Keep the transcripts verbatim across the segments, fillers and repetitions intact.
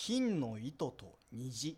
金の糸と虹。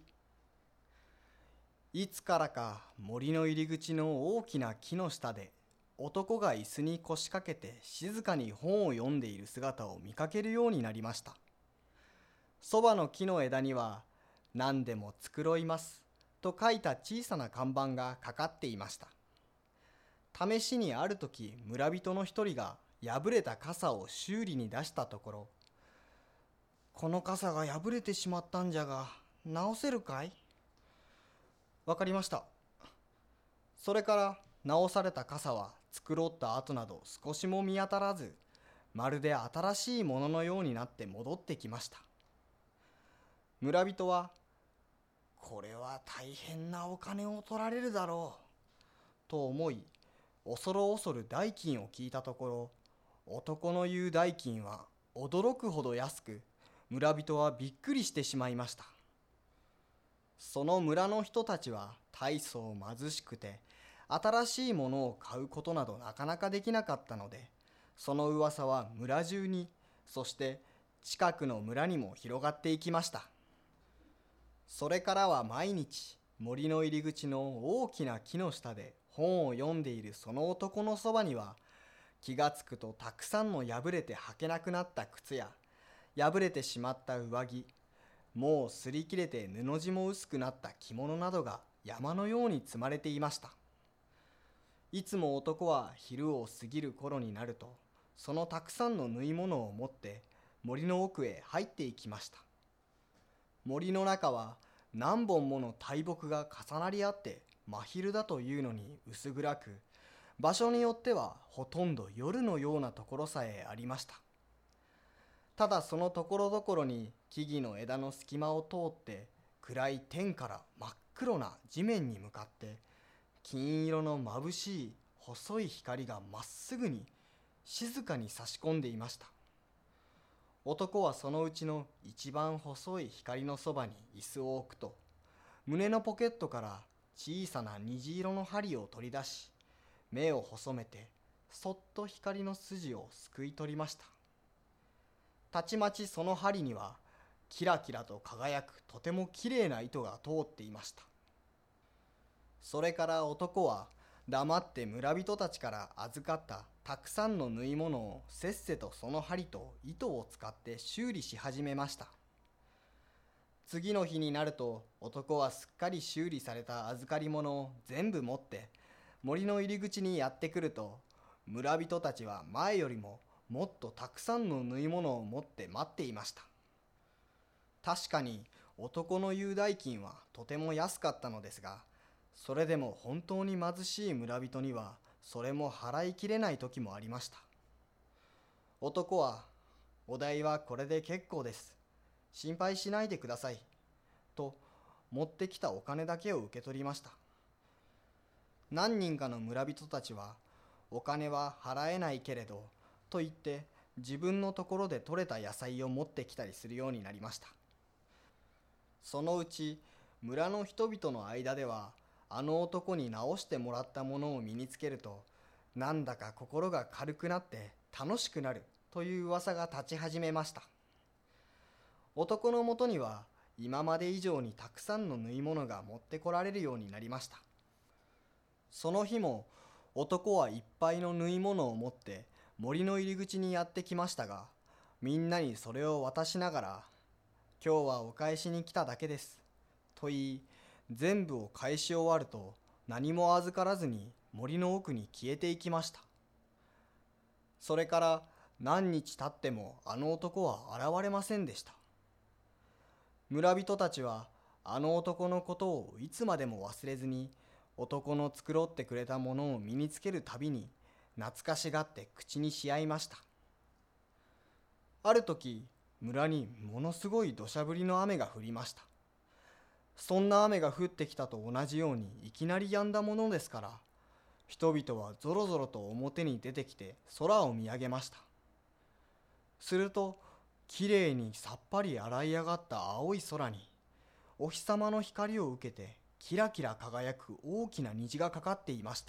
いつからか森の入り口の大きな木の下で男が椅子に腰掛けて静かに本を読んでいる姿を見かけるようになりました。そばの木の枝には何でも繕いますと書いた小さな看板がかかっていました。試しにある時、村人の一人が破れた傘を修理に出したところ、この傘が破れてしまったんじゃが直せるかい？わかりました。それから直された傘は繕った跡など少しも見当たらず、まるで新しいもののようになって戻ってきました。村人は、これは大変なお金を取られるだろうと思い、恐る恐る代金を聞いたところ、男の言う代金は驚くほど安く、村人はびっくりしてしまいました。その村の人たちは大層貧しくて、新しいものを買うことなどなかなかできなかったので、その噂は村中に、そして近くの村にも広がっていきました。それからは毎日、森の入り口の大きな木の下で本を読んでいるその男のそばには、気がつくとたくさんの破れて履けなくなった靴や、破れてしまった上着、もう擦り切れて布地も薄くなった着物などが山のように積まれていました。いつも男は昼を過ぎる頃になると、そのたくさんの縫い物を持って森の奥へ入っていきました。森の中は何本もの大木が重なり合って真昼だというのに薄暗く、場所によってはほとんど夜のようなところさえありました。ただそのところどころに木々の枝の隙間を通って暗い天から真っ黒な地面に向かって金色の眩しい細い光がまっすぐに静かに差し込んでいました。男はそのうちの一番細い光のそばに椅子を置くと、胸のポケットから小さな虹色の針を取り出し、目を細めてそっと光の筋をすくい取りました。たちまちその針にはキラキラと輝くとてもきれいな糸が通っていました。それから男は黙って村人たちから預かったたくさんの縫い物をせっせとその針と糸を使って修理し始めました。次の日になると、男はすっかり修理された預かり物を全部持って森の入り口にやってくると、村人たちは前よりももっとたくさんの縫い物を持って待っていました。確かに男の言う代金はとても安かったのですが、それでも本当に貧しい村人にはそれも払いきれない時もありました。男は、お代はこれで結構です。心配しないでください。と持ってきたお金だけを受け取りました。何人かの村人たちは、お金は払えないけれど、と言って自分のところで採れた野菜を持ってきたりするようになりました。そのうち村の人々の間では、あの男に直してもらったものを身につけると、なんだか心が軽くなって楽しくなるという噂が立ち始めました。男のもとには今まで以上にたくさんの縫い物が持ってこられるようになりました。その日も男はいっぱいの縫い物を持って森の入り口にやってきましたが、みんなにそれを渡しながら、今日はお返しに来ただけですと言い、全部を返し終わると何も預からずに森の奥に消えていきました。それから何日経ってもあの男は現れませんでした。村人たちはあの男のことをいつまでも忘れずに、男の繕ってくれたものを身につけるたびに懐かしがって口にし合いました。ある時、村にものすごい土砂降りの雨が降りました。そんな雨が降ってきたと同じようにいきなり止んだものですから、人々はぞろぞろと表に出てきて空を見上げました。すると、きれいにさっぱり洗い上がった青い空に、お日様の光を受けてキラキラ輝く大きな虹がかかっていました。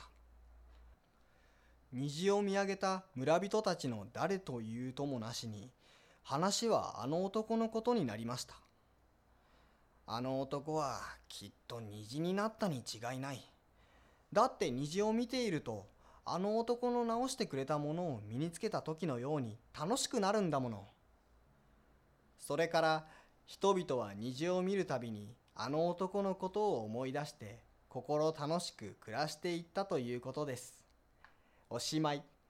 虹を見上げた村人たちの誰というともなしに、話はあの男のことになりました。 あの男はきっと虹になったに違いない。だって虹を見ていると、あの男の直してくれたものを身につけた時のように楽しくなるんだもの。それから人々は虹を見るたびにあの男のことを思い出して心楽しく暮らしていったということです。おしまい。